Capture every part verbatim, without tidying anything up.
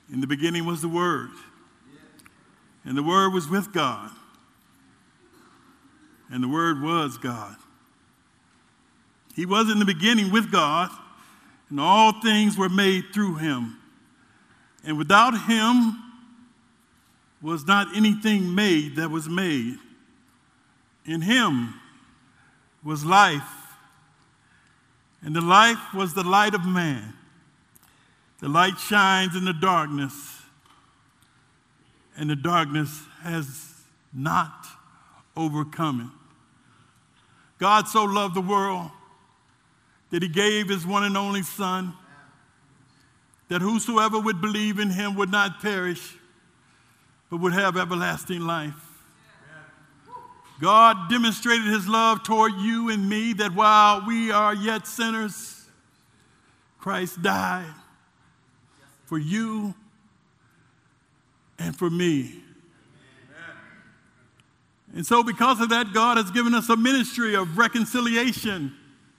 In the beginning was the Word, and the Word was with God, and the Word was God. He was in the beginning with God, and all things were made through him. And without him was not anything made that was made. In him was life, and the life was the light of man. The light shines in the darkness, and the darkness has not overcome it. God so loved the world that he gave his one and only Son, that whosoever would believe in him would not perish, but would have everlasting life. God demonstrated his love toward you and me, that while we are yet sinners, Christ died for you and for me. And so because of that, God has given us a ministry of reconciliation,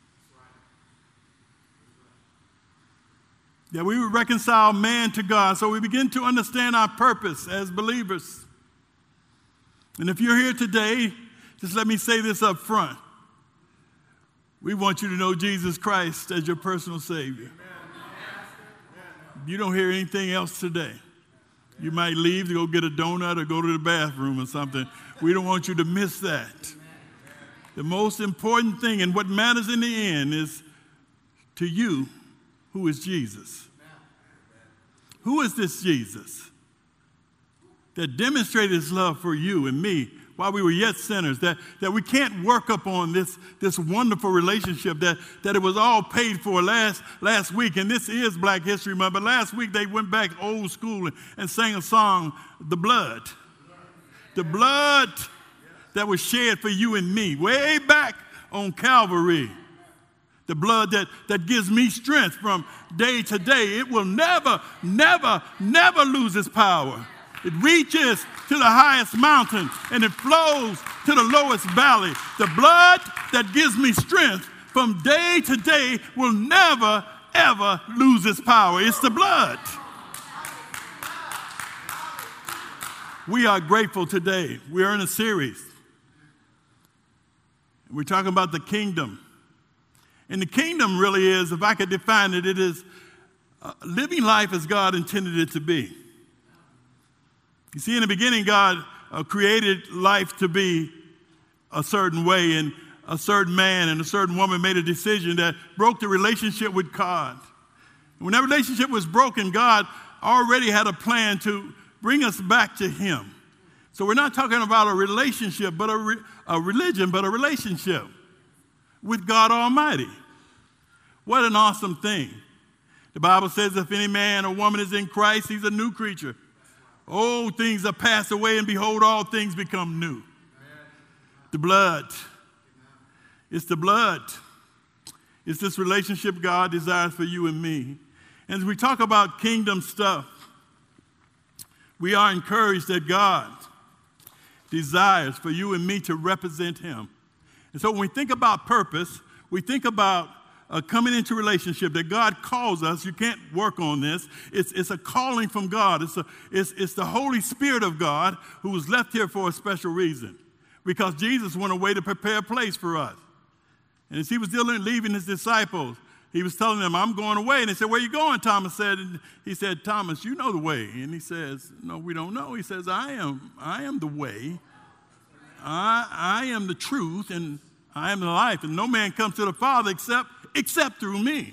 that we would reconcile man to God. So we begin to understand our purpose as believers. And if you're here today, just let me say this up front. We want you to know Jesus Christ as your personal Savior. You don't hear anything else today. You might leave to go get a donut or go to the bathroom or something. We don't want you to miss that. The most important thing and what matters in the end is to you, who is Jesus. Who is this Jesus that demonstrated his love for you and me while we were yet sinners, that, that we can't work up on this, this wonderful relationship, that, that it was all paid for last, last week. And this is Black History Month, but last week they went back old school and, and sang a song, The Blood. The blood that was shed for you and me way back on Calvary. The blood that, that gives me strength from day to day. It will never, never, never lose its power. It reaches to the highest mountain and it flows to the lowest valley. The blood that gives me strength from day to day will never, ever lose its power. It's the blood. We are grateful today. We are in a series. We're talking about the kingdom. And the kingdom really is, if I could define it, it is uh, living life as God intended it to be. You see, in the beginning, God uh, created life to be a certain way, and a certain man and a certain woman made a decision that broke the relationship with God. And when that relationship was broken, God already had a plan to bring us back to him. So we're not talking about a relationship, but a, re- a religion, but a relationship with God Almighty. What an awesome thing. The Bible says if any man or woman is in Christ, he's a new creature. Old things are passed away, and behold, all things become new. Amen. The blood. It's the blood. It's this relationship God desires for you and me. And as we talk about kingdom stuff, we are encouraged that God desires for you and me to represent him. And so when we think about purpose, we think about Uh, coming into relationship, that God calls us. You can't work on this. It's, it's a calling from God. It's, a, it's, it's the Holy Spirit of God who was left here for a special reason, because Jesus went away to prepare a place for us. And as he was dealing, leaving his disciples, he was telling them, I'm going away. And they said, where are you going? Thomas said, and he said, Thomas, you know the way. And he says, no, we don't know. He says, I am, I am the way. I, I am the truth, and I am the life. And no man comes to the Father except except through me.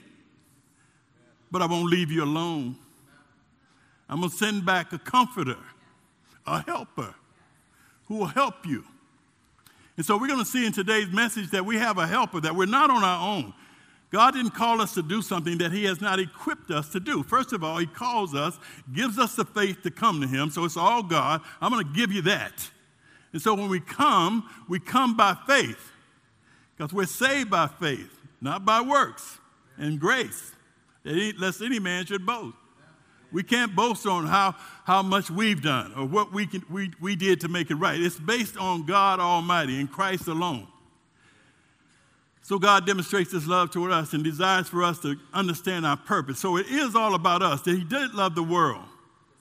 But I won't leave you alone. I'm going to send back a comforter, a helper, who will help you. And so we're going to see in today's message that we have a helper, that we're not on our own. God didn't call us to do something that he has not equipped us to do. First of all, he calls us, gives us the faith to come to him. So it's all God. I'm going to give you that. And so when we come, we come by faith, because we're saved by faith, not by works and grace, lest any man should boast. We can't boast on how, how much we've done or what we, can, we, we did to make it right. It's based on God Almighty and Christ alone. So God demonstrates his love toward us and desires for us to understand our purpose. So it is all about us, that he did love the world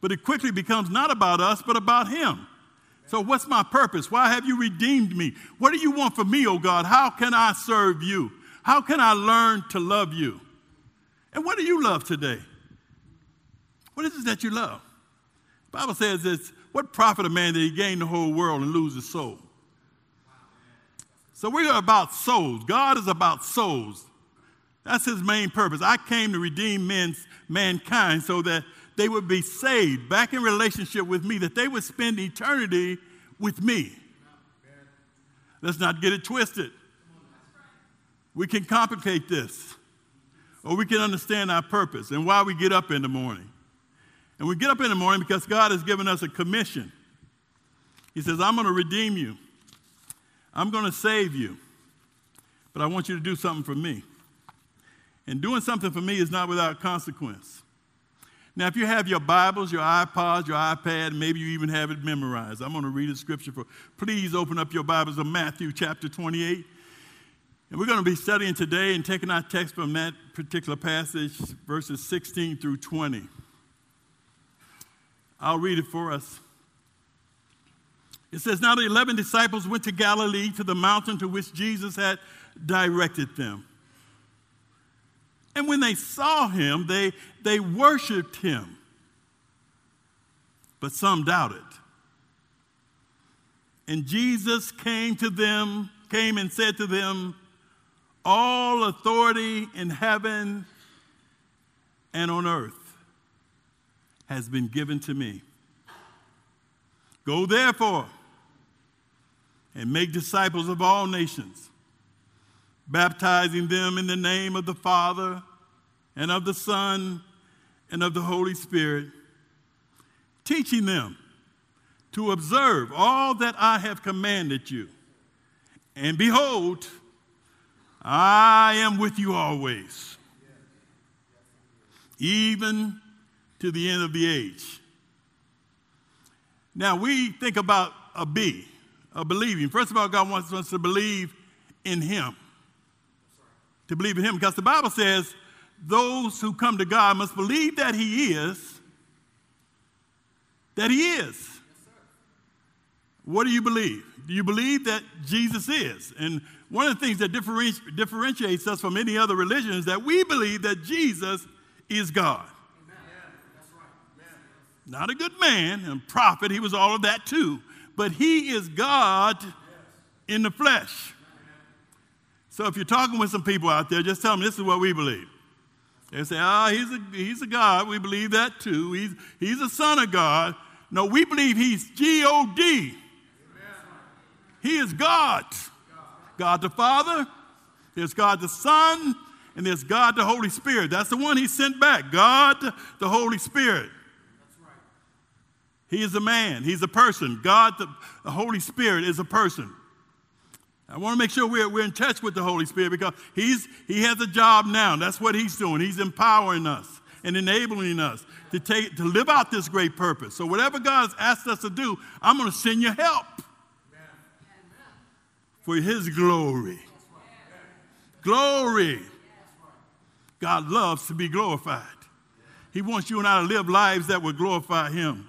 But it quickly becomes not about us, but about him. So what's my purpose? Why have you redeemed me? What do you want from me, oh God? How can I serve you? How can I learn to love you? And what do you love today? What is it that you love? The Bible says it's, what profit a man that he gain the whole world and lose his soul? So we are about souls. God is about souls. That's his main purpose. I came to redeem men's, mankind so that they would be saved, back in relationship with me, that they would spend eternity with me. Let's not get it twisted. We can complicate this, or we can understand our purpose and why we get up in the morning. And we get up in the morning because God has given us a commission. He says, I'm going to redeem you. I'm going to save you. But I want you to do something for me. And doing something for me is not without consequence. Now, if you have your Bibles, your iPods, your iPad, maybe you even have it memorized. I'm going to read a scripture for, please open up your Bibles to Matthew chapter twenty-eight. And we're going to be studying today and taking our text from that particular passage, verses sixteen through twenty. I'll read it for us. It says, now the eleven disciples went to Galilee, to the mountain to which Jesus had directed them. And when they saw him, they, they worshiped him. But some doubted. And Jesus came to them, came and said to them, all authority in heaven and on earth has been given to me. Go therefore and make disciples of all nations, baptizing them in the name of the Father and of the Son and of the Holy Spirit, teaching them to observe all that I have commanded you. And behold, I am with you always, even to the end of the age. Now, we think about a B, a believing. First of all, God wants us to believe in him. To believe in him, because the Bible says those who come to God must believe that he is, that he is. What do you believe? Do you believe that Jesus is? And one of the things that differenti- differentiates us from any other religion is that we believe that Jesus is God. Amen. That's right. Amen. Not a good man and prophet, he was all of that too, but he is God yes. in the flesh. Amen. So if you're talking with some people out there, just tell them this is what we believe. They say, ah, oh, he's a, he's a God. We believe that too. He's, he's a son of God. No, we believe he's G O D. He is God. God the Father, there's God the Son, and there's God the Holy Spirit. That's the one he sent back, God the Holy Spirit. That's right. He is a man. He's a person. God the, the Holy Spirit is a person. I want to make sure we're, we're in touch with the Holy Spirit because he's, he has a job now. That's what he's doing. He's empowering us and enabling us to, take, to live out this great purpose. So whatever God's asked us to do, I'm going to send you help. For his glory. Glory. God loves to be glorified. He wants you and I to live lives that will glorify him.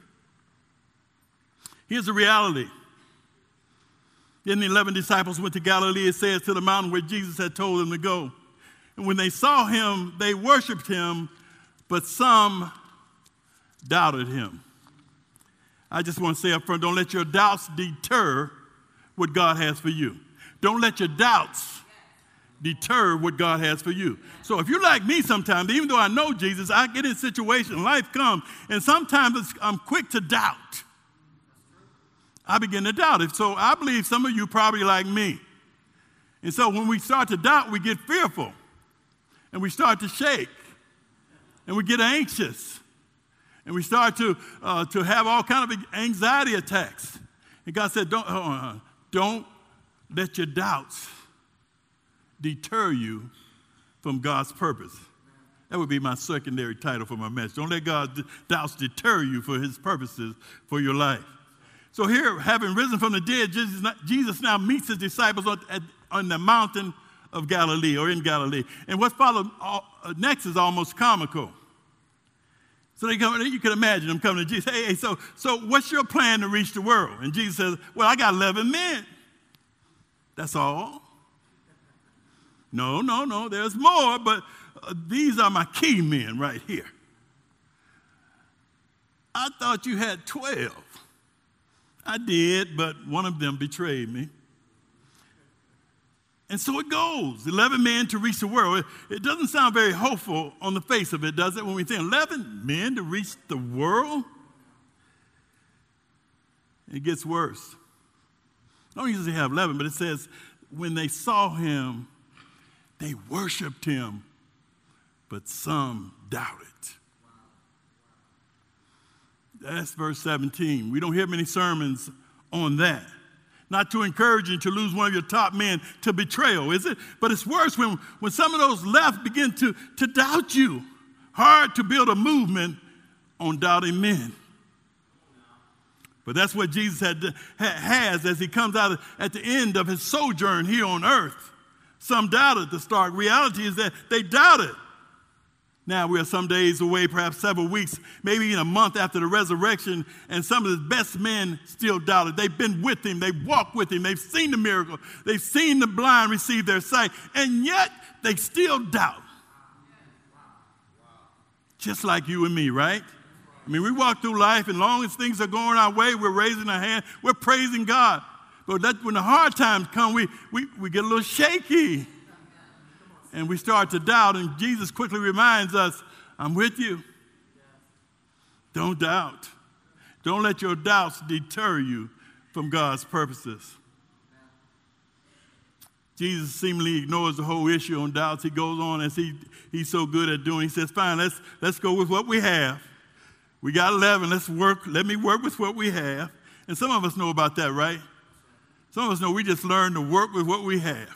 Here's the reality. Then the eleven disciples went to Galilee, it says, to the mountain where Jesus had told them to go. And when they saw him, they worshiped him, but some doubted him. I just want to say up front, don't let your doubts deter what God has for you. Don't let your doubts deter what God has for you. So if you're like me sometimes, even though I know Jesus, I get in situations, life comes, and sometimes it's, I'm quick to doubt. I begin to doubt it. So I believe some of you probably like me. And so when we start to doubt, we get fearful, and we start to shake, and we get anxious, and we start to, uh, to have all kind of anxiety attacks. And God said, don't, uh, don't let your doubts deter you from God's purpose. That would be my secondary title for my message. Don't let God's doubts deter you for his purposes for your life. So here, having risen from the dead, Jesus, Jesus now meets his disciples on, at, on the mountain of Galilee, or in Galilee. And what follows next is almost comical. So they come, you can imagine them coming to Jesus. Hey, hey, so, so what's your plan to reach the world? And Jesus says, well, I got eleven men. That's all. No, no, no, there's more, but uh, these are my key men right here. I thought you had twelve. I did, but one of them betrayed me. And so it goes, eleven men to reach the world. It, it doesn't sound very hopeful on the face of it, does it? When we think eleven men to reach the world? It gets worse. I don't usually have eleven, but it says, when they saw him, they worshiped him, but some doubted. That's verse seventeen. We don't hear many sermons on that. Not to encourage you to lose one of your top men to betrayal, is it? But it's worse when, when some of those left begin to, to doubt you. Hard to build a movement on doubting men. But that's what Jesus had, has as he comes out at the end of his sojourn here on earth. Some doubted the stark reality is that they doubted. Now we are some days away, perhaps several weeks, maybe even a month after the resurrection, and some of his best men still doubted. They've been with him. They've walked with him. They've seen the miracle. They've seen the blind receive their sight, and yet they still doubt. Just like you and me, right? I mean, we walk through life, and as long as things are going our way, we're raising our hand, we're praising God. But that, when the hard times come, we, we, we get a little shaky. And we start to doubt, and Jesus quickly reminds us, I'm with you. Don't doubt. Don't let your doubts deter you from God's purposes. Jesus seemingly ignores the whole issue on doubts. He goes on, as he, he's so good at doing. He says, fine, let's, let's go with what we have. We got eleven. Let's work. Let me work with what we have. And some of us know about that, right? Some of us know we just learn to work with what we have.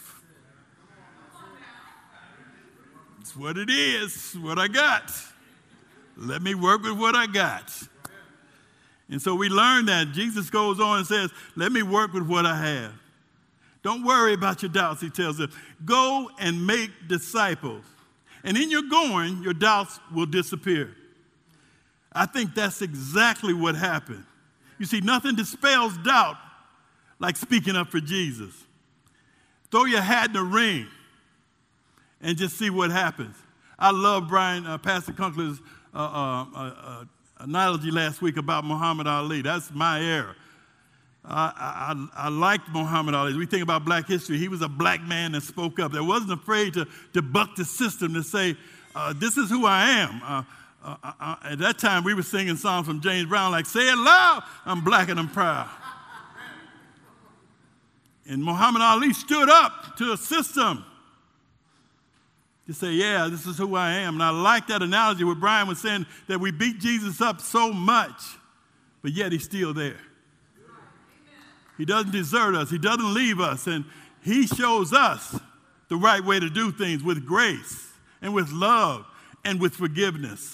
It's what it is, what I got. Let me work with what I got. And so we learn that. Jesus goes on and says, let me work with what I have. Don't worry about your doubts, he tells us. Go and make disciples. And in your going, your doubts will disappear. I think that's exactly what happened. You see, nothing dispels doubt like speaking up for Jesus. Throw your hat in the ring and just see what happens. I love Brian, uh, Pastor Kunkley's uh, uh, uh, uh, analogy last week about Muhammad Ali. That's my era. I, I, I liked Muhammad Ali. As we think about black history, he was a black man that spoke up, that wasn't afraid to, to buck the system, to say, uh, this is who I am. Uh, uh, uh, at that time, we were singing songs from James Brown like, say it loud, I'm black and I'm proud. And Muhammad Ali stood up to a system to say, yeah, this is who I am. And I like that analogy where Brian was saying that we beat Jesus up so much, but yet he's still there. He doesn't desert us. He doesn't leave us. And he shows us the right way to do things with grace and with love and with forgiveness.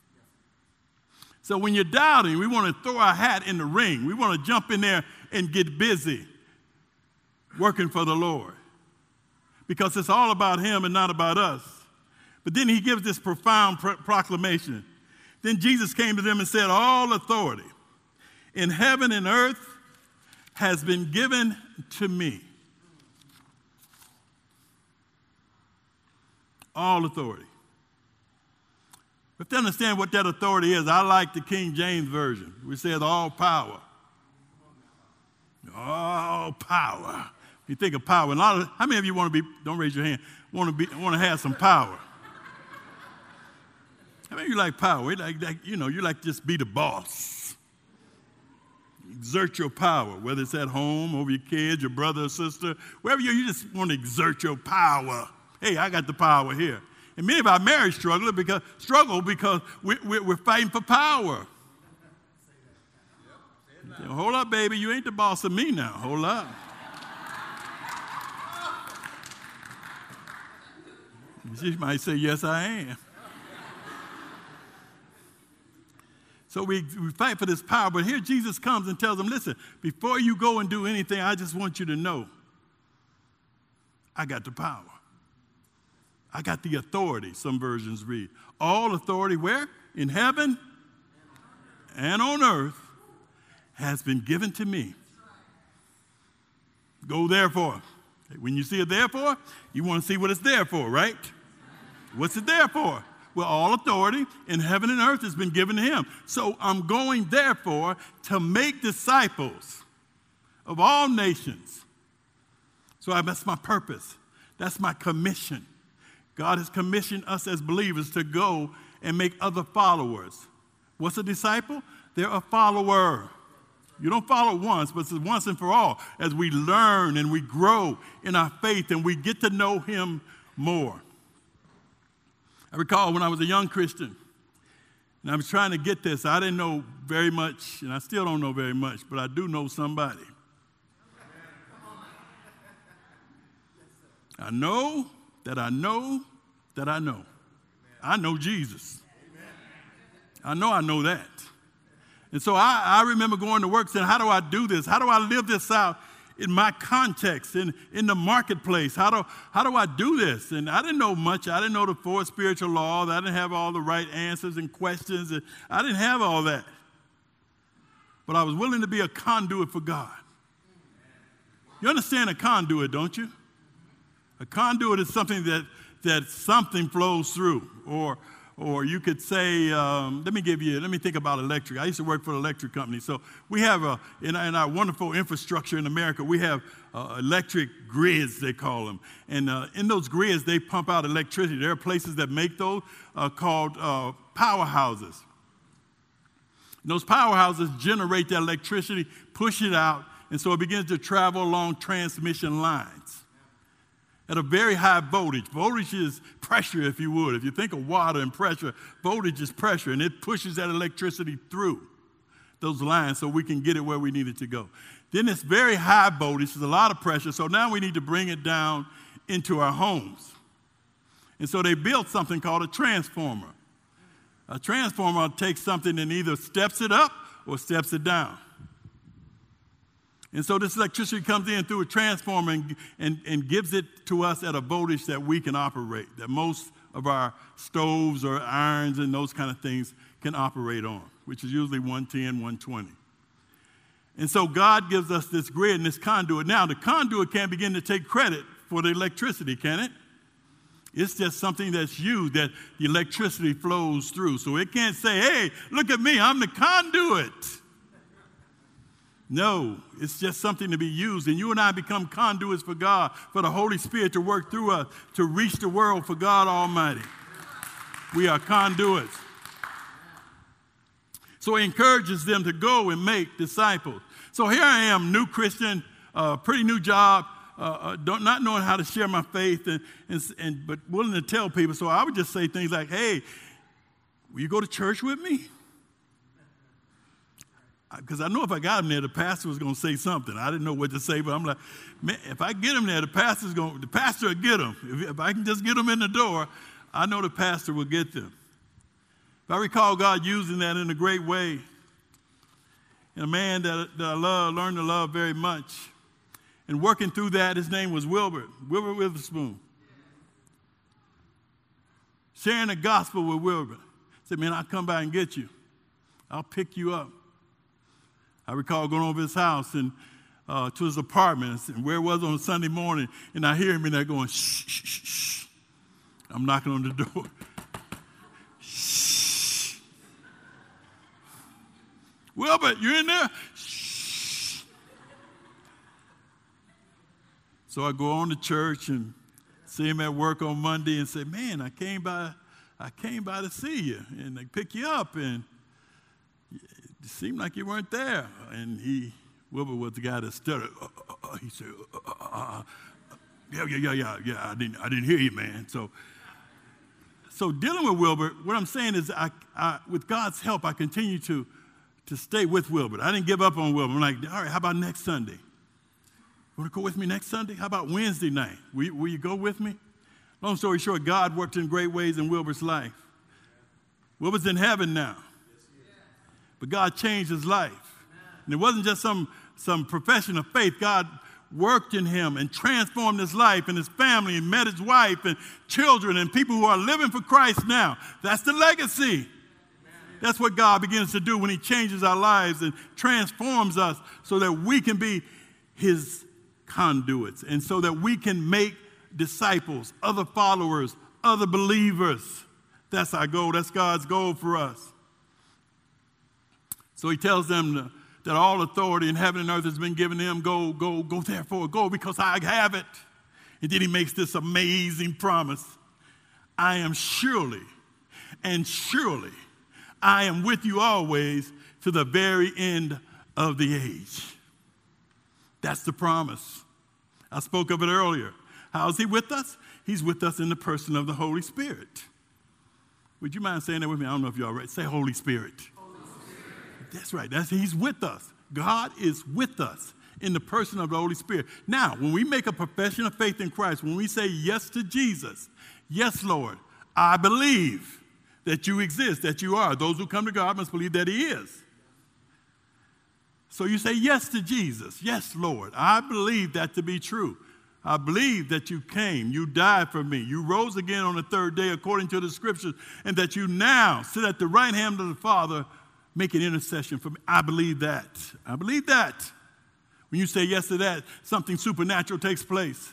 So when you're doubting, we want to throw our hat in the ring. We want to jump in there and get busy working for the Lord, because it's all about him and not about us. But then he gives this profound pro- proclamation. Then Jesus came to them and said, all authority in heaven and earth has been given to me. All authority. We have to understand what that authority is. I like the King James Version, which says all power. All power. You think of power. A lot of, how many of you want to be, don't raise your hand, want to be, want to have some power? How many of you like power? Like, like, you know, you like to just be the boss. Exert your power, whether it's at home, over your kids, your brother or sister, wherever you you just want to exert your power. Hey, I got the power here. And many of our marriage struggle because, struggle because we, we, we're fighting for power. Yep. Hold up, baby. You ain't the boss of me now. Hold up. She might say, yes, I am. So we, we fight for this power, but here Jesus comes and tells them, listen, before you go and do anything, I just want you to know, I got the power. I got the authority, some versions read. All authority where? In heaven and on earth has been given to me. Go therefore. When you see a therefore, you want to see what it's there for, right? What's it there for? Well, all authority in heaven and earth has been given to him. So I'm going, therefore, to make disciples of all nations. So that's my purpose. That's my commission. God has commissioned us as believers to go and make other followers. What's a disciple? They're a follower. You don't follow once, but it's once and for all as we learn and we grow in our faith and we get to know him more. I recall when I was a young Christian, and I was trying to get this. I didn't know very much, and I still don't know very much, but I do know somebody. I know that I know that I know. I know Jesus. I know I know that. And so I, I remember going to work saying, how do I do this? How do I live this out in my context, in, in the marketplace? How do, how do I do this? And I didn't know much. I didn't know the four spiritual laws. I didn't have all the right answers and questions. And I didn't have all that. But I was willing to be a conduit for God. You understand a conduit, don't you? A conduit is something that, that something flows through. Or Or you could say, um, let me give you, let me think about electric. I used to work for an electric company. So we have, a, in, in our wonderful infrastructure in America, we have uh, electric grids, they call them. And uh, in those grids, they pump out electricity. There are places that make those uh, called uh, powerhouses. And those powerhouses generate that electricity, push it out, and so it begins to travel along transmission lines at a very high voltage. Voltage is pressure, if you would. If you think of water and pressure, voltage is pressure, and it pushes that electricity through those lines so we can get it where we need it to go. Then it's very high voltage. There's a lot of pressure, so now we need to bring it down into our homes. And so they built something called a transformer. A transformer takes something and either steps it up or steps it down. And so this electricity comes in through a transformer and, and, and gives it to us at a voltage that we can operate, that most of our stoves or irons and those kind of things can operate on, which is usually one ten, one twenty. And so God gives us this grid and this conduit. Now, the conduit can't begin to take credit for the electricity, can it? It's just something that's used that the electricity flows through. So it can't say, hey, look at me, I'm the conduit. No, it's just something to be used. And you and I become conduits for God, for the Holy Spirit to work through us, to reach the world for God Almighty. We are conduits. So he encourages them to go and make disciples. So here I am, new Christian, uh, pretty new job, uh, uh, don't, not knowing how to share my faith, and, and, and but willing to tell people. So I would just say things like, hey, will you go to church with me? Because I know if I got him there, the pastor was going to say something. I didn't know what to say, but I'm like, man, if I get him there, the pastor's going, the pastor will get him. If, if I can just get him in the door, I know the pastor will get them. If I recall God using that in a great way, and a man that, that I love, learned to love very much, and working through that, his name was Wilbert, Wilbert Witherspoon. Sharing the gospel with Wilbert. I said, man, I'll come by and get you. I'll pick you up. I recall going over his house and uh, to his apartment and where it was on a Sunday morning, and I hear him in there going, shh, shh, shh, shh. I'm knocking on the door. Shh. Wilbert, you in there? Shh. So I go on to church and see him at work on Monday and say, man, I came by, I came by to see you and they pick you up, and it seemed like you weren't there. And he, Wilbur was the guy that stuttered. Uh, uh, uh, he said, uh, uh, uh, uh, yeah, yeah, yeah, yeah, yeah, I didn't, I didn't hear you, man. So, so dealing with Wilbur, what I'm saying is, I, I, with God's help, I continue to, to stay with Wilbur. I didn't give up on Wilbur. I'm like, all right, how about next Sunday? You want to go with me next Sunday? How about Wednesday night? Will you, will you go with me? Long story short, God worked in great ways in Wilbur's life. Wilbur's in heaven now. But God changed his life. And it wasn't just some, some profession of faith. God worked in him and transformed his life and his family, and met his wife and children and people who are living for Christ now. That's the legacy. That's what God begins to do when he changes our lives and transforms us so that we can be his conduits and so that we can make disciples, other followers, other believers. That's our goal. That's God's goal for us. So he tells them to, that all authority in heaven and earth has been given to him. Go, go, go therefore, go because I have it. And then he makes this amazing promise. I am surely and surely I am with you always to the very end of the age. That's the promise. I spoke of it earlier. How is he with us? He's with us in the person of the Holy Spirit. Would you mind saying that with me? I don't know if you're all right. Say Holy Spirit. Holy Spirit. That's right. That's, he's with us. God is with us in the person of the Holy Spirit. Now, when we make a profession of faith in Christ, when we say yes to Jesus, yes, Lord, I believe that you exist, that you are. Those who come to God must believe that he is. So you say yes to Jesus. Yes, Lord, I believe that to be true. I believe that you came, you died for me, you rose again on the third day according to the scriptures, and that you now sit at the right hand of the Father making intercession for me. I believe that. I believe that. When you say yes to that, something supernatural takes place.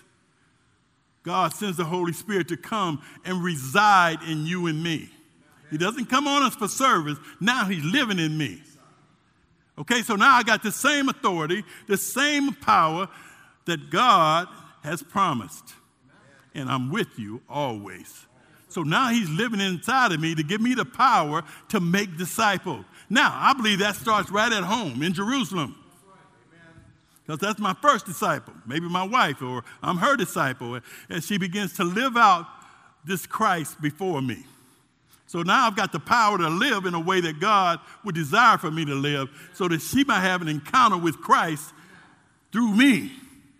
God sends the Holy Spirit to come and reside in you and me. He doesn't come on us for service. Now he's living in me. Okay, so now I got the same authority, the same power that God has promised. And I'm with you always. So now he's living inside of me to give me the power to make disciples. Now, I believe that starts right at home in Jerusalem. Because that's my first disciple, maybe my wife, or I'm her disciple. And she begins to live out this Christ before me. So now I've got the power to live in a way that God would desire for me to live so that she might have an encounter with Christ through me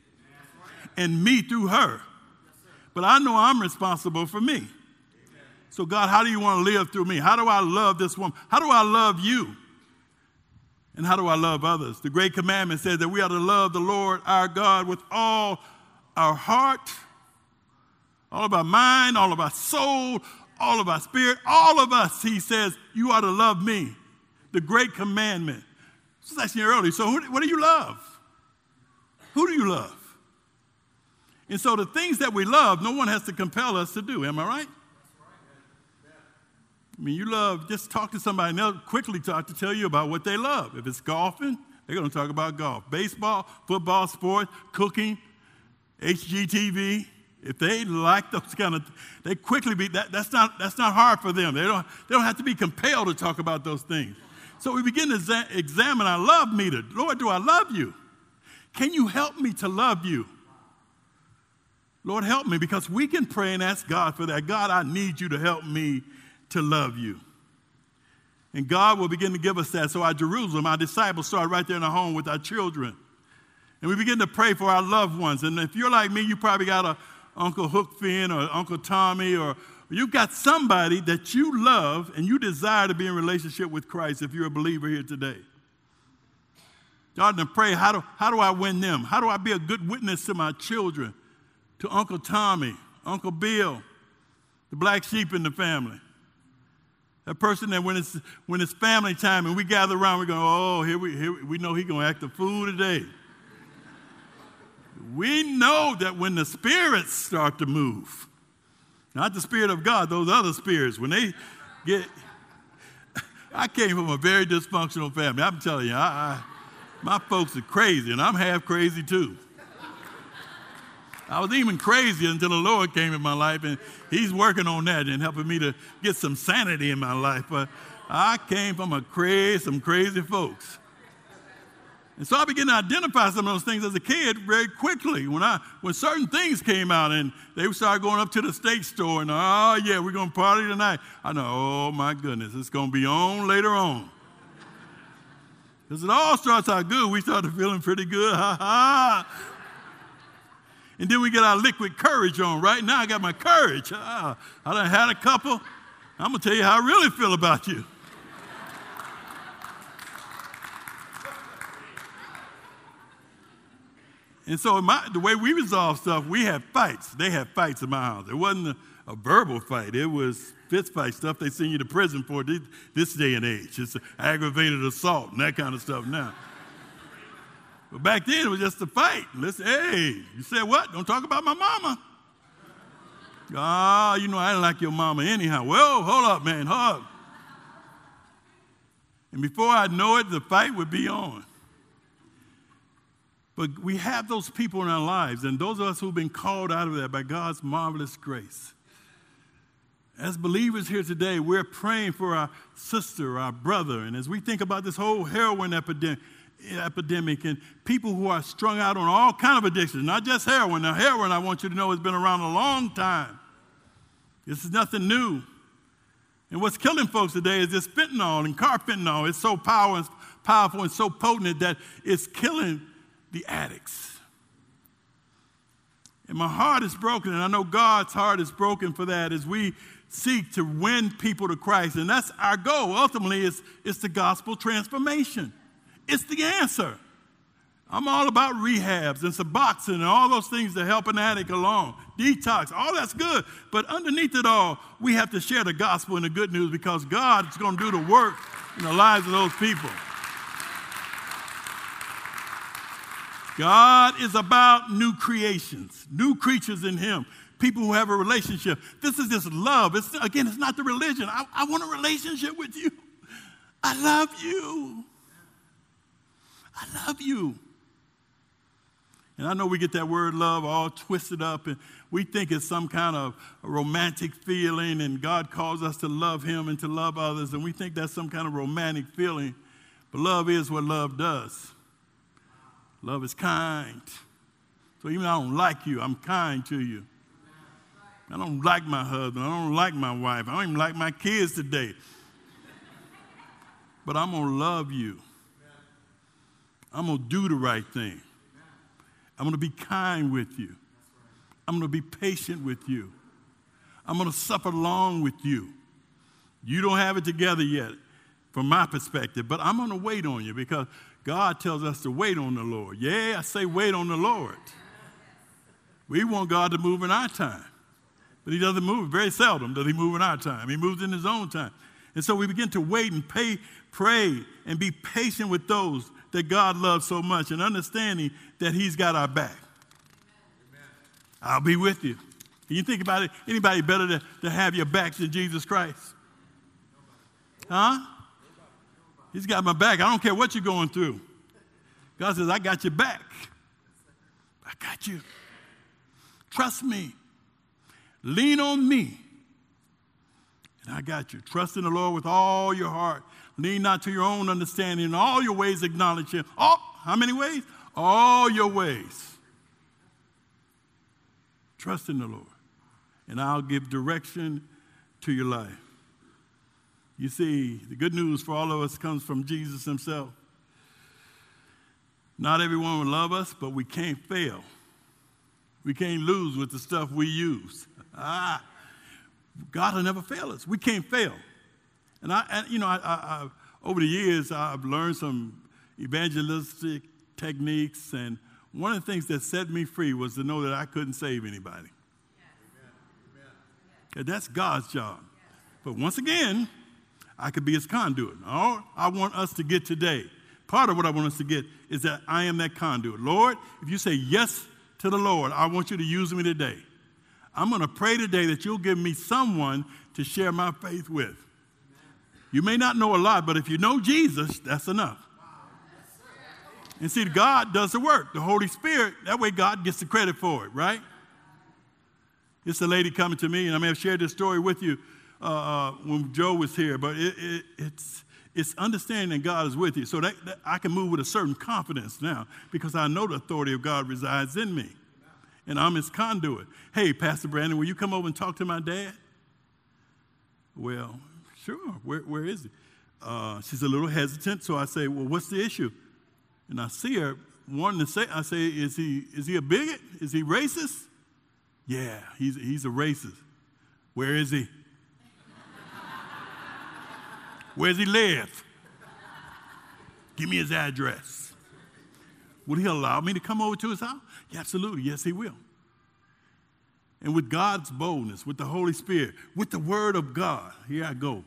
and me through her. But I know I'm responsible for me. So God, how do you want to live through me? How do I love this woman? How do I love you? And how do I love others? The great commandment says that we are to love the Lord our God with all our heart, all of our mind, all of our soul, all of our spirit, all of us, he says, you are to love me. The great commandment. This is actually early. So who, what do you love? Who do you love? And so the things that we love, no one has to compel us to do. Am I right? I mean, you love, just talk to somebody and they'll quickly talk to tell you about what they love. If it's golfing, they're going to talk about golf. Baseball, football, sports, cooking, H G T V. If they like those kind of, they quickly be, that, that's not that's not hard for them. They don't, they don't have to be compelled to talk about those things. So we begin to exa- examine our love meter. Lord, do I love you? Can you help me to love you? Lord, help me, because we can pray and ask God for that. God, I need you to help me to love you. And God will begin to give us that. So our Jerusalem, our disciples start right there in our home with our children. And we begin to pray for our loved ones. And if you're like me, you probably got a Uncle Hook Finn or Uncle Tommy, or you've got somebody that you love and you desire to be in relationship with Christ if you're a believer here today. Starting to pray, how do, how do I win them? How do I be a good witness to my children, to Uncle Tommy, Uncle Bill, the black sheep in the family? That person that when it's, when it's family time and we gather around, we go, oh, here we, here we know he's going to act a fool today. We know that when the spirits start to move, not the Spirit of God, those other spirits, when they get, I came from a very dysfunctional family. I'm telling you, I, I, my folks are crazy, and I'm half crazy too. I was even crazier until the Lord came in my life, and he's working on that and helping me to get some sanity in my life. But I came from a crazy, some crazy folks. And so I began to identify some of those things as a kid very quickly. When I, when certain things came out and they started going up to the steak store and, oh, yeah, we're going to party tonight. I know, oh, my goodness, it's going to be on later on. Because it all starts out good. We started feeling pretty good. Ha, ha. And then we get our liquid courage on. Right now I got my courage. Ah, I done had a couple. I'm going to tell you how I really feel about you. And so my, the way we resolve stuff, we had fights. They had fights in my house. It wasn't a, a verbal fight. It was fist fight stuff they send you to prison for this, this day and age. It's aggravated assault and that kind of stuff now. But back then, it was just a fight. Listen, hey, you said what? Don't talk about my mama. Ah, you know, I didn't like your mama anyhow. Well, hold up, man, hug. And before I know it, the fight would be on. But we have those people in our lives, and those of us who've been called out of that by God's marvelous grace. As believers here today, we're praying for our sister, our brother, and as we think about this whole heroin epidemic, epidemic and people who are strung out on all kind of addictions, not just heroin. Now, heroin, I want you to know, has been around a long time. This is nothing new. And what's killing folks today is this fentanyl and carfentanil. It's so power, powerful and so potent that it's killing the addicts. And my heart is broken, and I know God's heart is broken for that as we seek to win people to Christ. And that's our goal. Ultimately, it's, it's the gospel transformation. It's the answer. I'm all about rehabs and Suboxone and all those things that help an addict along. Detox, all that's good. But underneath it all, we have to share the gospel and the good news because God is going to do the work in the lives of those people. God is about new creations, new creatures in him, people who have a relationship. This is just love. It's, again, it's not the religion. I, I want a relationship with you. I love you. I love you. And I know we get that word love all twisted up, and we think it's some kind of romantic feeling, and God calls us to love him and to love others, and we think that's some kind of romantic feeling. But love is what love does. Love is kind. So even though I don't like you, I'm kind to you. I don't like my husband. I don't like my wife. I don't even like my kids today. But I'm going to love you. I'm going to do the right thing. I'm going to be kind with you. I'm going to be patient with you. I'm going to suffer along with you. You don't have it together yet, from my perspective, but I'm going to wait on you because God tells us to wait on the Lord. Yeah, I say wait on the Lord. We want God to move in our time, but he doesn't move. Very seldom does he move in our time. He moves in his own time. And so we begin to wait and pay, pray and be patient with those that God loves so much and understanding that he's got our back. Amen. I'll be with you. Can you think about it? Anybody better to, to have your back than Jesus Christ? Huh? He's got my back. I don't care what you're going through. God says, I got your back. I got you. Trust me. Lean on me. And I got you. Trust in the Lord with all your heart. Lean not to your own understanding. In all your ways acknowledge him. All, how many ways? All your ways. Trust in the Lord. And I'll give direction to your life. You see, the good news for all of us comes from Jesus himself. Not everyone will love us, but we can't fail. We can't lose with the stuff we use. Ah, God will never fail us. We can't fail. And, I, and you know, I, I, I, over the years, I've learned some evangelistic techniques, and one of the things that set me free was to know that I couldn't save anybody. Yes. Amen. That's God's job. Yes. But once again, I could be his conduit. All I want us to get today, part of what I want us to get is that I am that conduit. Lord, if you say yes to the Lord, I want you to use me today. I'm going to pray today that you'll give me someone to share my faith with. You may not know a lot, but if you know Jesus, that's enough. And see, God does the work. The Holy Spirit, that way God gets the credit for it, right? It's a lady coming to me, and I may have shared this story with you uh, uh, when Joe was here, but it, it, it's, it's understanding that God is with you. So that, that I can move with a certain confidence now because I know the authority of God resides in me, and I'm his conduit. Hey, Pastor Brandon, will you come over and talk to my dad? Well, sure. Where, where is he? Uh, she's a little hesitant, so I say, well, what's the issue? And I see her wanting to say, I say, is he is he a bigot? Is he racist? Yeah, he's, he's a racist. Where is he? Where does he live? Give me his address. Would he allow me to come over to his house? Yeah, absolutely. Yes, he will. And with God's boldness, with the Holy Spirit, with the Word of God, here I go.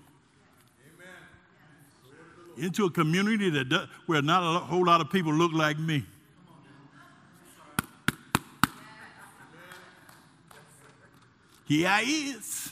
Amen. Into a community that does, where not a whole lot of people look like me. Here I is.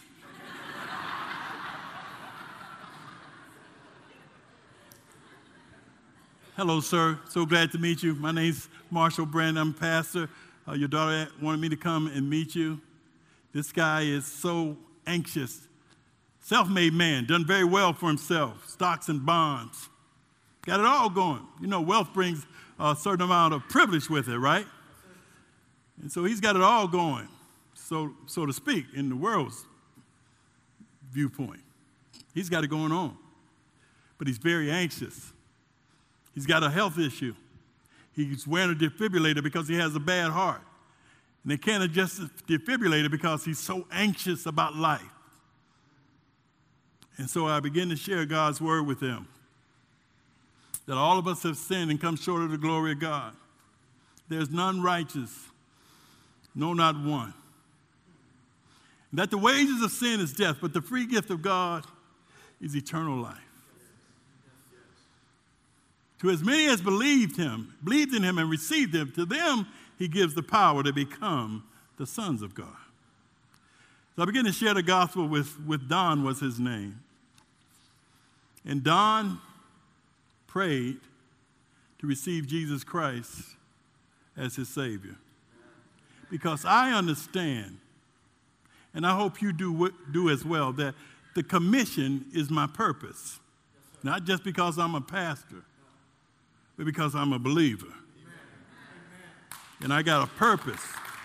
Hello, sir. So glad to meet you. My name's Marshall Brand. I'm a pastor. Uh, your daughter wanted me to come and meet you. This guy is so anxious. Self-made man, done very well for himself. Stocks and bonds. Got it all going. You know, wealth brings a certain amount of privilege with it, right? And so he's got it all going, so, so to speak, in the world's viewpoint. He's got it going on. But he's very anxious. He's got a health issue. He's wearing a defibrillator because he has a bad heart. And they can't adjust the defibrillator because he's so anxious about life. And so I begin to share God's word with him. That all of us have sinned and come short of the glory of God. There's none righteous, no, not one. And that the wages of sin is death, but the free gift of God is eternal life. To as many as believed him, believed in him and received him, to them he gives the power to become the sons of God. So I began to share the gospel with, with Don was his name. And Don prayed to receive Jesus Christ as his Savior. Because I understand, and I hope you do, do as well, that the commission is my purpose. Not just because I'm a pastor, but because I'm a believer. And I got a purpose.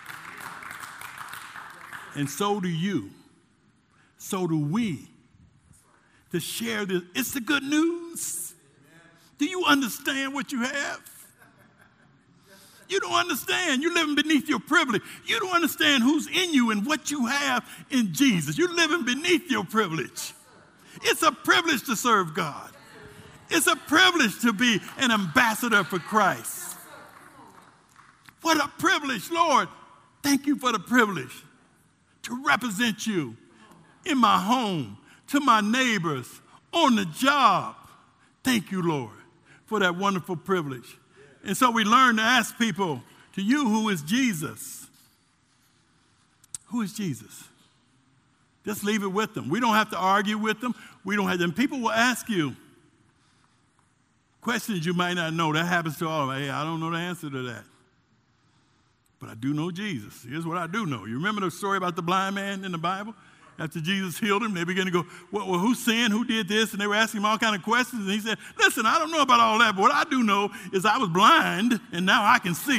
And so do you. So do we. To share this. It's the good news. Do you understand what you have? You don't understand. You're living beneath your privilege. You don't understand who's in you and what you have in Jesus. You're living beneath your privilege. It's a privilege to serve God. It's a privilege to be an ambassador for Christ. What a privilege, Lord. Thank you for the privilege to represent you in my home, to my neighbors, on the job. Thank you, Lord, for that wonderful privilege. And so we learn to ask people, to you, who is Jesus? Who is Jesus? Just leave it with them. We don't have to argue with them. We don't have them. People will ask you questions you might not know. That happens to all of us. Hey, I don't know the answer to that. But I do know Jesus. Here's what I do know. You remember the story about the blind man in the Bible? After Jesus healed him, they began to go, well, well who sinned? Who did this? And they were asking him all kinds of questions. And he said, listen, I don't know about all that, but what I do know is I was blind, and now I can see.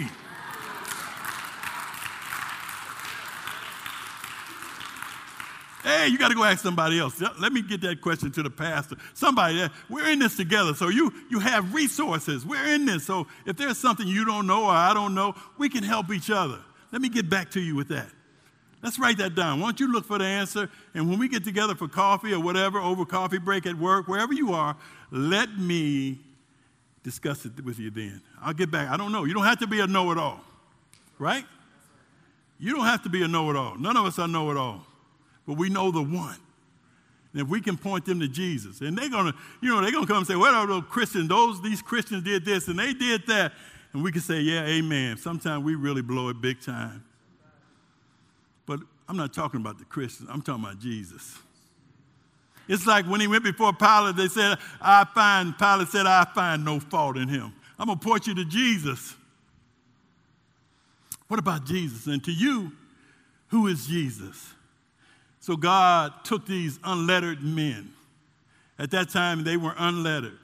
Hey, you got to go ask somebody else. Let me get that question to the pastor. Somebody, we're in this together, so you, you have resources. We're in this, so if there's something you don't know or I don't know, we can help each other. Let me get back to you with that. Let's write that down. Why don't you look for the answer, and when we get together for coffee or whatever, over coffee break at work, wherever you are, let me discuss it with you then. I'll get back. I don't know. You don't have to be a know-it-all, right? You don't have to be a know-it-all. None of us are know-it-all. But we know the one. And if we can point them to Jesus, and they're gonna, you know, they're gonna come and say, well, are those Christians, those these Christians did this and they did that. And we can say, yeah, amen. Sometimes we really blow it big time. But I'm not talking about the Christians, I'm talking about Jesus. It's like when he went before Pilate, they said, I find, Pilate said, I find no fault in him. I'm gonna point you to Jesus. What about Jesus? And to you, who is Jesus? So God took these unlettered men. At that time, they were unlettered,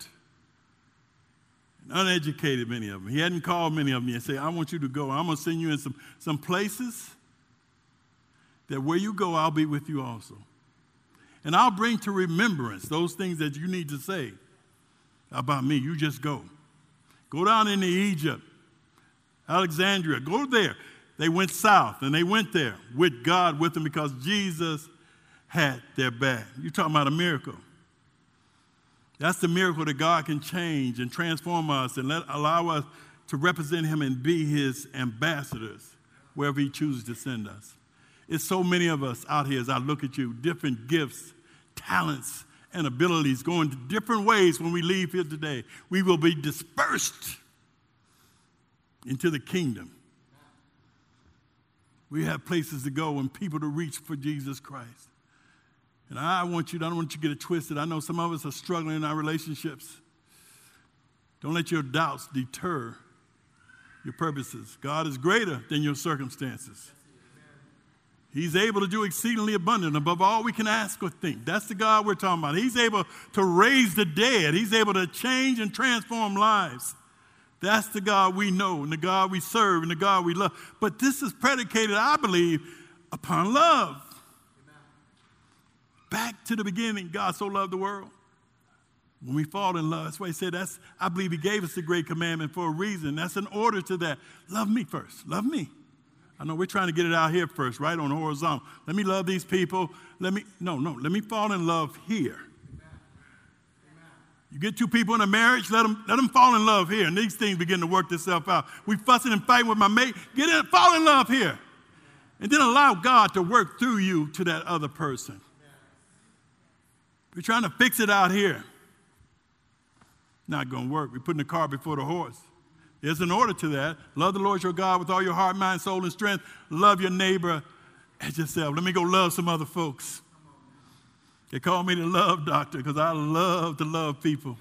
uneducated, many of them. He hadn't called many of them and said, I want you to go. I'm going to send you in some, some places that where you go, I'll be with you also. And I'll bring to remembrance those things that you need to say about me. You just go. Go down into Egypt, Alexandria. Go there. They went south, and they went there with God with them because Jesus had their back. You're talking about a miracle. That's the miracle that God can change and transform us and let, allow us to represent him and be his ambassadors wherever he chooses to send us. It's so many of us out here as I look at you, different gifts, talents, and abilities going to different ways when we leave here today. We will be dispersed into the kingdom. We have places to go and people to reach for Jesus Christ. And I want you, I don't want you to get it twisted. I know some of us are struggling in our relationships. Don't let your doubts deter your purposes. God is greater than your circumstances. He's able to do exceedingly abundant above all we can ask or think. That's the God we're talking about. He's able to raise the dead. He's able to change and transform lives. That's the God we know and the God we serve and the God we love. But this is predicated, I believe, upon love. Amen. Back to the beginning, God so loved the world. When we fall in love, that's why he said, that's, I believe he gave us the great commandment for a reason. That's an order to that. Love me first. Love me. I know we're trying to get it out here first, right, on the horizontal. Let me love these people. Let me, no, no, let me fall in love here. You get two people in a marriage, let them, let them fall in love here, and these things begin to work themselves out. We fussing and fighting with my mate, get in, fall in love here. And then allow God to work through you to that other person. We're trying to fix it out here. Not going to work. We're putting the cart before the horse. There's an order to that. Love the Lord your God with all your heart, mind, soul, and strength. Love your neighbor as yourself. Let me go love some other folks. They call me the love doctor because I love to love people.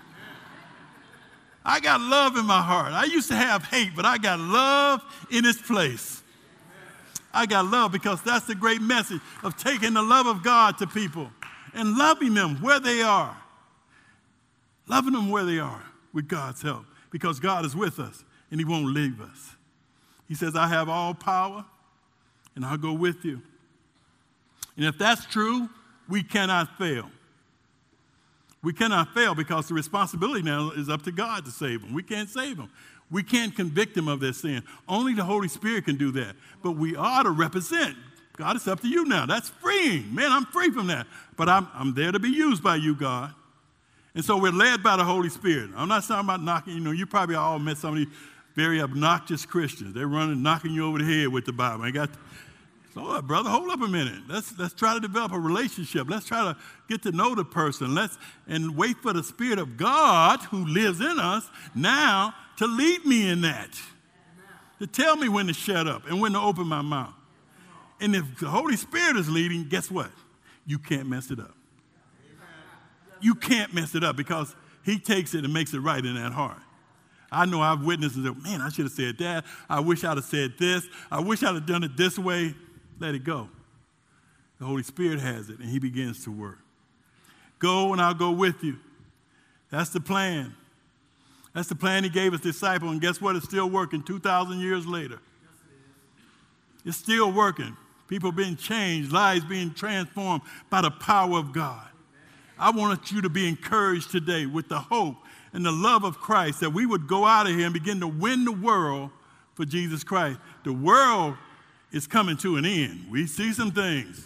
I got love in my heart. I used to have hate, but I got love in its place. I got love because that's the great message of taking the love of God to people and loving them where they are. Loving them where they are with God's help because God is with us and he won't leave us. He says, I have all power and I'll go with you. And if that's true, we cannot fail. We cannot fail because the responsibility now is up to God to save them. We can't save them. We can't convict them of their sin. Only the Holy Spirit can do that. But we ought to represent. God, it's up to you now. That's freeing. Man, I'm free from that. But I'm, I'm there to be used by you, God. And so we're led by the Holy Spirit. I'm not talking about knocking, you know, you probably all met some of these very obnoxious Christians. They're running, knocking you over the head with the Bible. I got So, brother, hold up a minute. Let's let's try to develop a relationship. Let's try to get to know the person. Let's and wait for the Spirit of God who lives in us now to lead me in that. Amen. To tell me when to shut up and when to open my mouth. And if the Holy Spirit is leading, guess what? You can't mess it up. Amen. You can't mess it up because he takes it and makes it right in that heart. I know I've witnessed and said, man, I should have said that. I wish I'd have said this. I wish I'd have done it this way. Let it go. The Holy Spirit has it, and he begins to work. Go, and I'll go with you. That's the plan. That's the plan he gave his disciple, and guess what? It's still working two thousand years later. Yes, it is. It's still working. People being changed, lives being transformed by the power of God. I want you to be encouraged today with the hope and the love of Christ that we would go out of here and begin to win the world for Jesus Christ. The world is coming to an end. We see some things.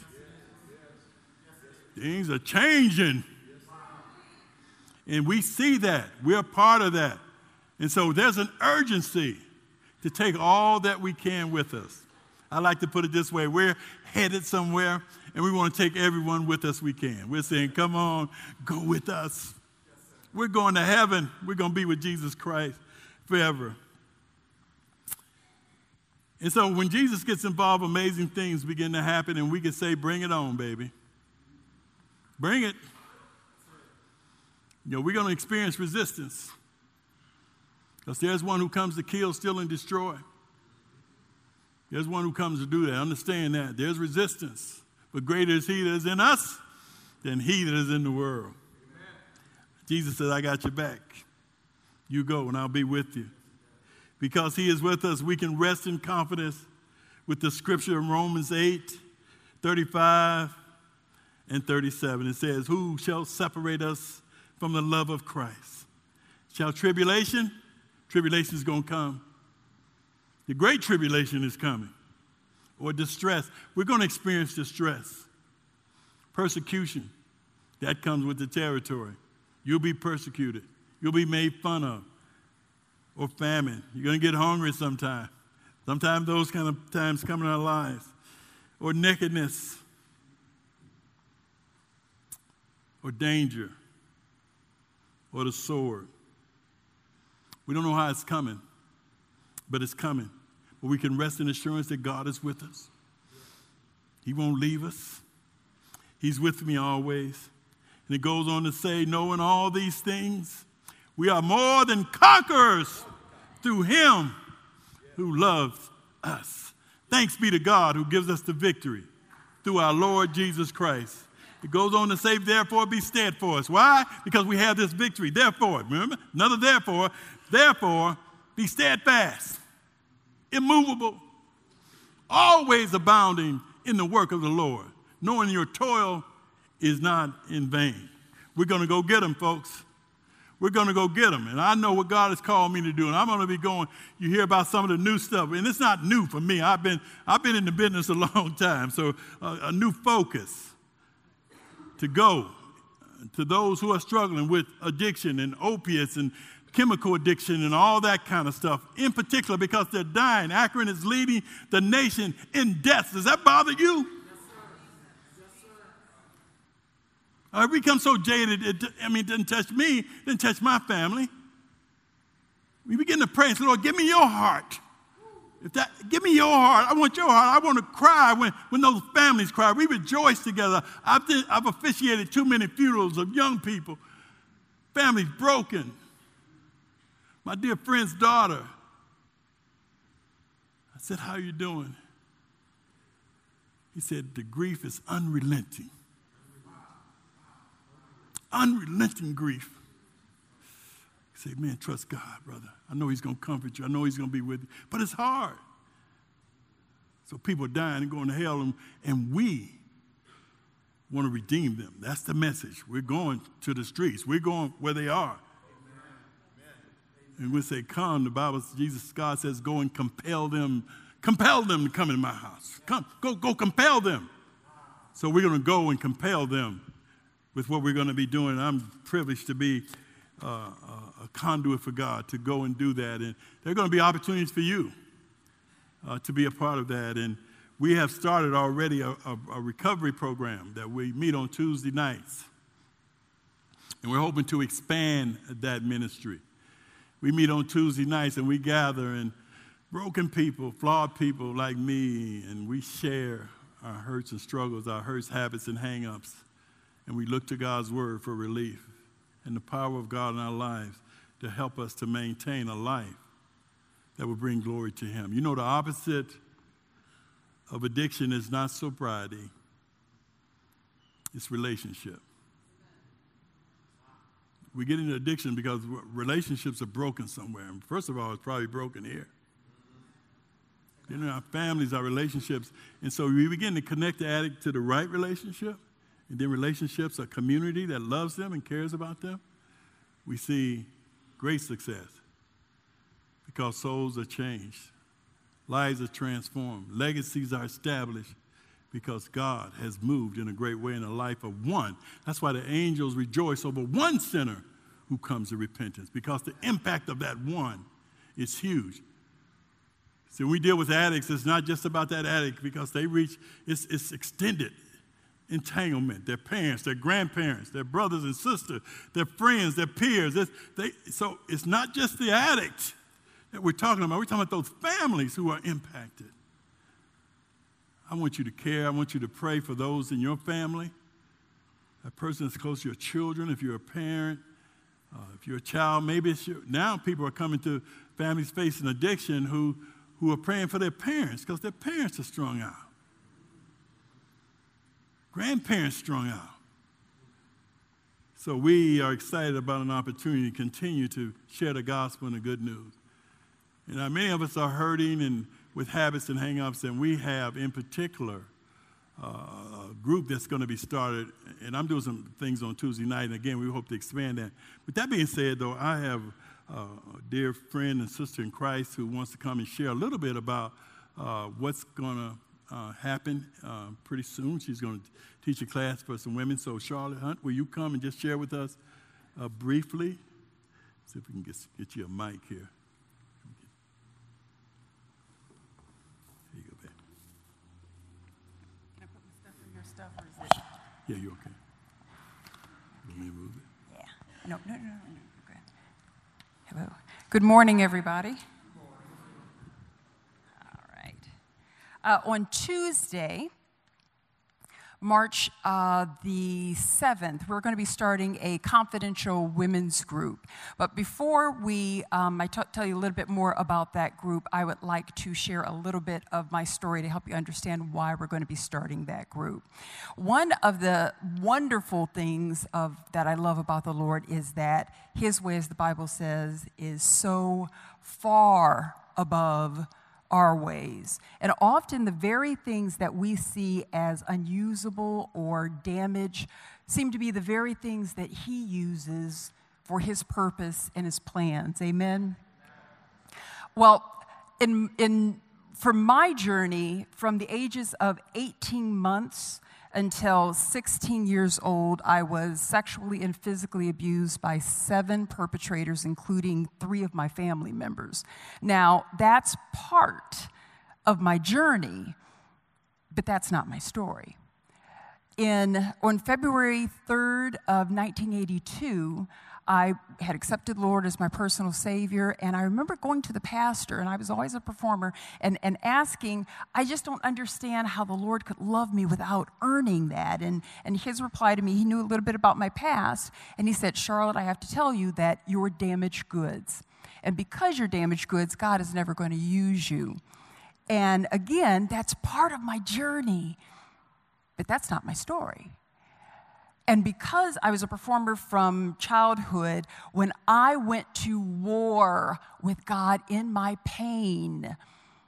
Things are changing. And we see that. We're part of that. And so there's an urgency to take all that we can with us. I like to put it this way. We're headed somewhere, and we want to take everyone with us we can. We're saying, come on, go with us. We're going to heaven. We're going to be with Jesus Christ forever. And so when Jesus gets involved, amazing things begin to happen, and we can say, bring it on, baby. Bring it. You know, we're going to experience resistance because there's one who comes to kill, steal, and destroy. There's one who comes to do that. Understand that. There's resistance, but greater is he that is in us than he that is in the world. Amen. Jesus said, I got your back. You go, and I'll be with you. Because he is with us, we can rest in confidence with the scripture in Romans eight, thirty-five and thirty-seven. It says, who shall separate us from the love of Christ? Shall tribulation? Tribulation is going to come. The great tribulation is coming. Or distress. We're going to experience distress. Persecution. That comes with the territory. You'll be persecuted. You'll be made fun of. Or famine. You're going to get hungry sometime. Sometimes those kind of times come in our lives. or nakedness or danger or the sword. We don't know how it's coming, but it's coming. But we can rest in assurance that God is with us. He won't leave us. He's with me always. And it goes on to say, knowing all these things, we are more than conquerors through him who loves us. Thanks be to God who gives us the victory through our Lord Jesus Christ. It goes on to say, therefore be steadfast. Why? Because we have this victory. Therefore, remember? Another therefore. Therefore, be steadfast, immovable, always abounding in the work of the Lord, knowing your toil is not in vain. We're going to go get them, folks. We're going to go get them. And I know what God has called me to do. And I'm going to be going, you hear about some of the new stuff. And it's not new for me. I've been, I've been in the business a long time. So uh, a new focus to go to those who are struggling with addiction and opiates and chemical addiction and all that kind of stuff, in particular because they're dying. Akron is leading the nation in deaths. Does that bother you? Yes, sir. Yes, sir. I become so jaded, it, I mean, it didn't touch me, it didn't touch my family. We begin to pray and say, Lord, give me your heart. If that, give me your heart. I want your heart. I want to cry when, when those families cry. We rejoice together. I've, did, I've officiated too many funerals of young people, families broken. My dear friend's daughter. I said, how are you doing? He said, the grief is unrelenting. Unrelenting grief. He said, man, trust God, brother. I know he's going to comfort you. I know he's going to be with you. But it's hard. So people are dying and going to hell, and, and we want to redeem them. That's the message. We're going to the streets. We're going where they are. And we say, come, the Bible, Jesus, God says, go and compel them, compel them to come in my house. Come, go, go compel them. So we're going to go and compel them with what we're going to be doing. I'm privileged to be uh, a conduit for God, to go and do that. And there are going to be opportunities for you uh, to be a part of that. And we have started already a, a, a recovery program that we meet on Tuesday nights. And we're hoping to expand that ministry. We meet on Tuesday nights and we gather, and broken people, flawed people like me, and we share our hurts and struggles, our hurts, habits, and hang-ups. And we look to God's word for relief and the power of God in our lives to help us to maintain a life that will bring glory to him. You know, the opposite of addiction is not sobriety. It's relationship. We get into addiction because relationships are broken somewhere. And first of all, it's probably broken here. You know, our families, our relationships. And so we begin to connect the addict to the right relationship. And then relationships, a community that loves them and cares about them. We see great success because souls are changed. Lives are transformed. Legacies are established because God has moved in a great way in the life of one. That's why the angels rejoice over one sinner who comes to repentance, because the impact of that one is huge. So when we deal with addicts, it's not just about that addict, because they reach, it's, it's extended entanglement. Their parents, their grandparents, their brothers and sisters, their friends, their peers. It's, they, so it's not just the addict that we're talking about. We're talking about those families who are impacted. I want you to care. I want you to pray for those in your family. That person that's close to your children, if you're a parent, uh, if you're a child, maybe it's your, now people are coming to families facing addiction who, who are praying for their parents because their parents are strung out. Grandparents strung out. So we are excited about an opportunity to continue to share the gospel and the good news. And uh, many of us are hurting and with habits and hang-ups, and we have in particular uh, a group that's going to be started, and I'm doing some things on Tuesday night, and again, we hope to expand that. With that being said, though, I have uh, a dear friend and sister in Christ who wants to come and share a little bit about uh, what's going to uh, happen uh, pretty soon. She's going to teach a class for some women. So, Charlotte Hunt, will you come and just share with us uh, briefly? See if we can get, get you a mic here. Yeah, you okay? Let me move it. Yeah. No, no, no, no. Go ahead. Hello. Good morning, everybody. Good morning. All right. Uh, on Tuesday, March uh, the seventh, we're going to be starting a confidential women's group. But before we, um, I t- tell you a little bit more about that group, I would like to share a little bit of my story to help you understand why we're going to be starting that group. One of the wonderful things of that I love about the Lord is that His way, as the Bible says, is so far above our ways. And often the very things that we see as unusable or damaged seem to be the very things that He uses for His purpose and His plans. Amen? Well, in, in, for my journey, from the ages of eighteen months until sixteen years old, I was sexually and physically abused by seven perpetrators, including three of my family members. Now, that's part of my journey, but that's not my story. In, on February third of nineteen eighty-two, I had accepted the Lord as my personal Savior, and I remember going to the pastor, and I was always a performer, and, and asking, I just don't understand how the Lord could love me without earning that. And, and his reply to me, he knew a little bit about my past, and he said, Charlotte, I have to tell you that you're damaged goods. And because you're damaged goods, God is never going to use you. And again, that's part of my journey, but that's not my story. And because I was a performer from childhood, when I went to war with God in my pain,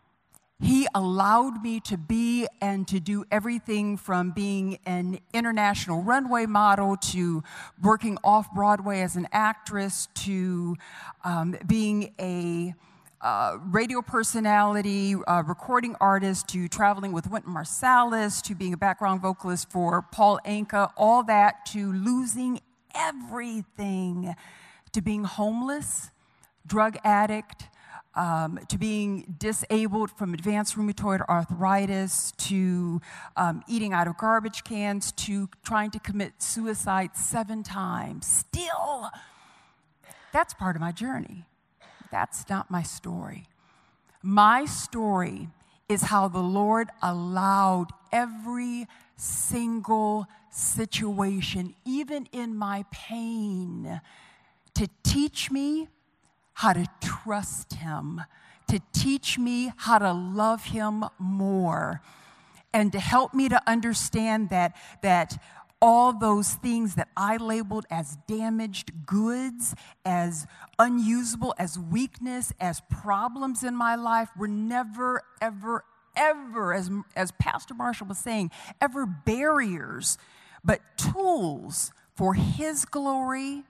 He allowed me to be and to do everything from being an international runway model to working off-Broadway as an actress to um, being a Uh, radio personality, uh, recording artist, to traveling with Wynton Marsalis, to being a background vocalist for Paul Anka, all that, to losing everything, to being homeless, drug addict, um, to being disabled from advanced rheumatoid arthritis, to um, eating out of garbage cans, to trying to commit suicide seven times. Still, that's part of my journey. That's not my story. My story is how the Lord allowed every single situation, even in my pain, to teach me how to trust Him, to teach me how to love Him more, and to help me to understand that, that all those things that I labeled as damaged goods, as unusable, as weakness, as problems in my life were never, ever, ever, as, as Pastor Marshall was saying, ever barriers, but tools for His glory,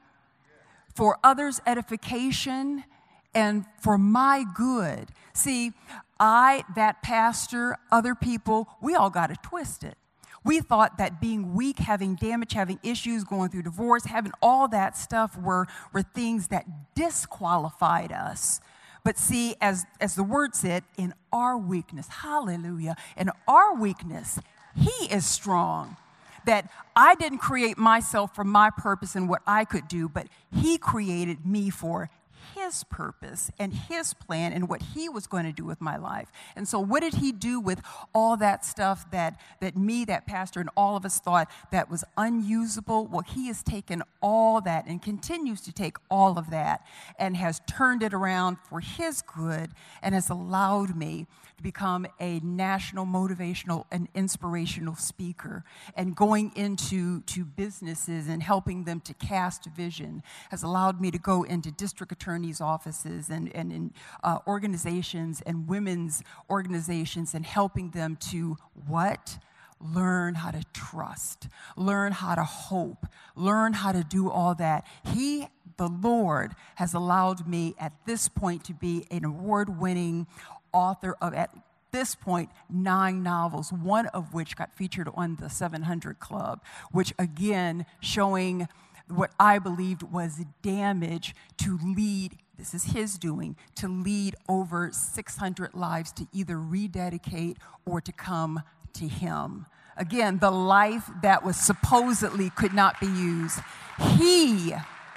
for others' edification, and for my good. See, I, that pastor, other people, we all got it twisted. We thought that being weak, having damage, having issues, going through divorce, having all that stuff were, were things that disqualified us. But see, as, as the word said, in our weakness, hallelujah, in our weakness, He is strong. That I didn't create myself for my purpose and what I could do, but He created me for His purpose and His plan and what He was going to do with my life. And so what did He do with all that stuff that, that me, that pastor, and all of us thought that was unusable? Well, He has taken all that and continues to take all of that and has turned it around for His good and has allowed me to become a national motivational and inspirational speaker, and going into to businesses and helping them to cast vision has allowed me to go into district attorneys' offices and, and in uh, organizations and women's organizations and helping them to what? Learn how to trust, learn how to hope, learn how to do all that. He, the Lord, has allowed me at this point to be an award-winning author of, at this point, nine novels, one of which got featured on the seven hundred Club, which again, showing what I believed was damage to lead, this is His doing, to lead over six hundred lives to either rededicate or to come to Him. Again, the life that was supposedly could not be used. He,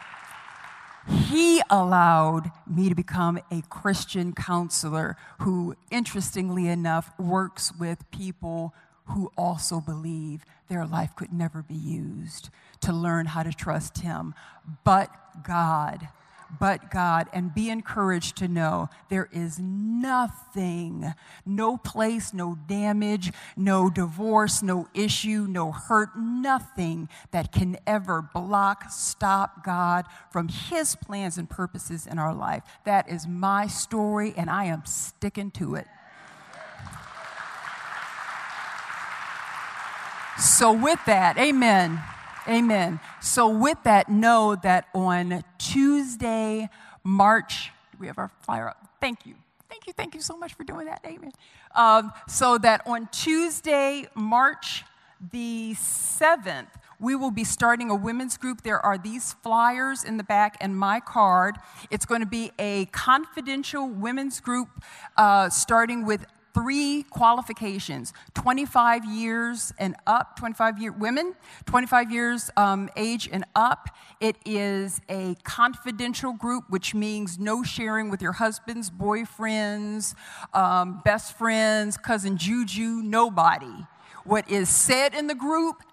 he allowed me to become a Christian counselor who, interestingly enough, works with people who also believe their life could never be used, to learn how to trust him. But God, but God, and be encouraged to know there is nothing, no place, no damage, no divorce, no issue, no hurt, nothing that can ever block, stop God from his plans and purposes in our life. That is my story, and I am sticking to it. So with that, amen, amen. So with that, know that on Tuesday, March, do we have our flyer up? Thank you. Thank you, thank you so much for doing that, amen. Um, so that on Tuesday, March the seventh, we will be starting a women's group. There are these flyers in the back and my card. It's going to be a confidential women's group uh, starting with three qualifications: twenty-five years and up, twenty-five year women, twenty-five years um, age and up. It is a confidential group, which means no sharing with your husbands, boyfriends, um, best friends, cousin Juju, nobody. What is said in the group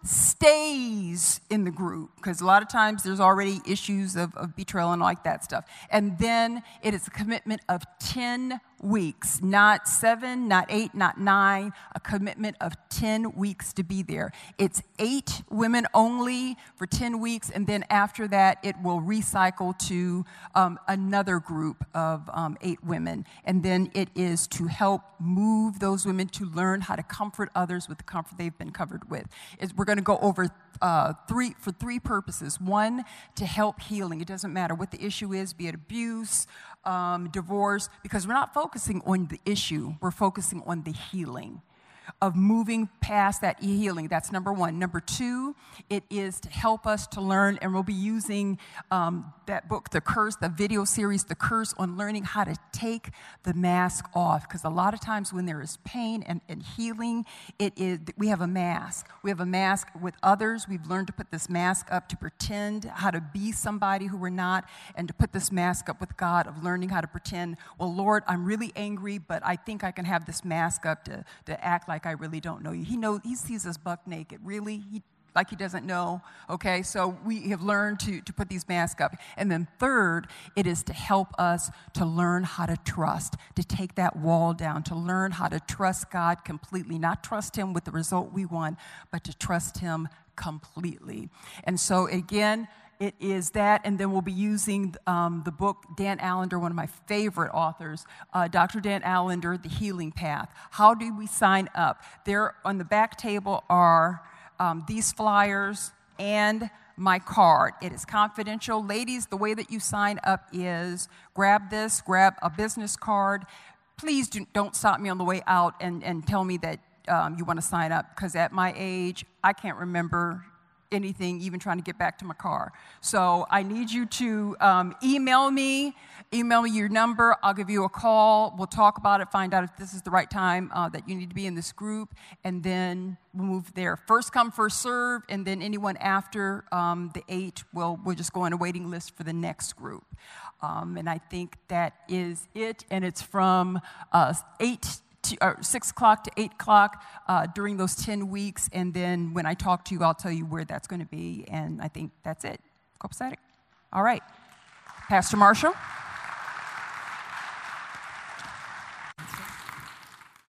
stays in the group, because a lot of times there's already issues of, of betrayal and like that stuff. And then it is a commitment of ten weeks, not seven, not eight, not nine, a commitment of ten weeks to be there. It's eight women only for ten weeks, and then after that, it will recycle to um, another group of um, eight women. And then it is to help move those women to learn how to comfort others with the comfort they've been covered with. It's, we're going to go over uh, three for three purposes. One, to help healing. It doesn't matter what the issue is, be it abuse, um, divorce, because we're not focusing on the issue. We're focusing on the healing of moving past that healing. That's number one. Number two, it is to help us to learn, and we'll be using um, that book, The Curse, the video series, The Curse, on learning how to take the mask off. Because a lot of times when there is pain and, and healing, it is we have a mask. We have a mask with others. We've learned to put this mask up to pretend how to be somebody who we're not, and to put this mask up with God of learning how to pretend, well, Lord, I'm really angry, but I think I can have this mask up to, to act like I really don't know you. He knows, he sees us buck naked. Really? He, like he doesn't know. Okay, so we have learned to, to put these masks up. And then third, it is to help us to learn how to trust, to take that wall down, to learn how to trust God completely, not trust him with the result we want, but to trust him completely. And so again, it is that, and then we'll be using um, the book, Dan Allender, one of my favorite authors, uh, Doctor Dan Allender, The Healing Path. How do we sign up? There on the back table are um, these flyers and my card. It is confidential. Ladies, the way that you sign up is grab this, grab a business card. Please do, don't stop me on the way out and, and tell me that um, you want to sign up, because at my age, I can't remember anything, even trying to get back to my car. So I need you to um, email me, email me your number. I'll give you a call. We'll talk about it, find out if this is the right time uh, that you need to be in this group, and then we'll move there. First come, first serve, and then anyone after um, the eight, will we'll just go on a waiting list for the next group. Um, and I think that is it, and it's from uh, eight To, or six o'clock to eight o'clock uh, during those ten weeks. And then when I talk to you, I'll tell you where that's going to be. And I think that's it. Copacetic. All right. Pastor Marshall.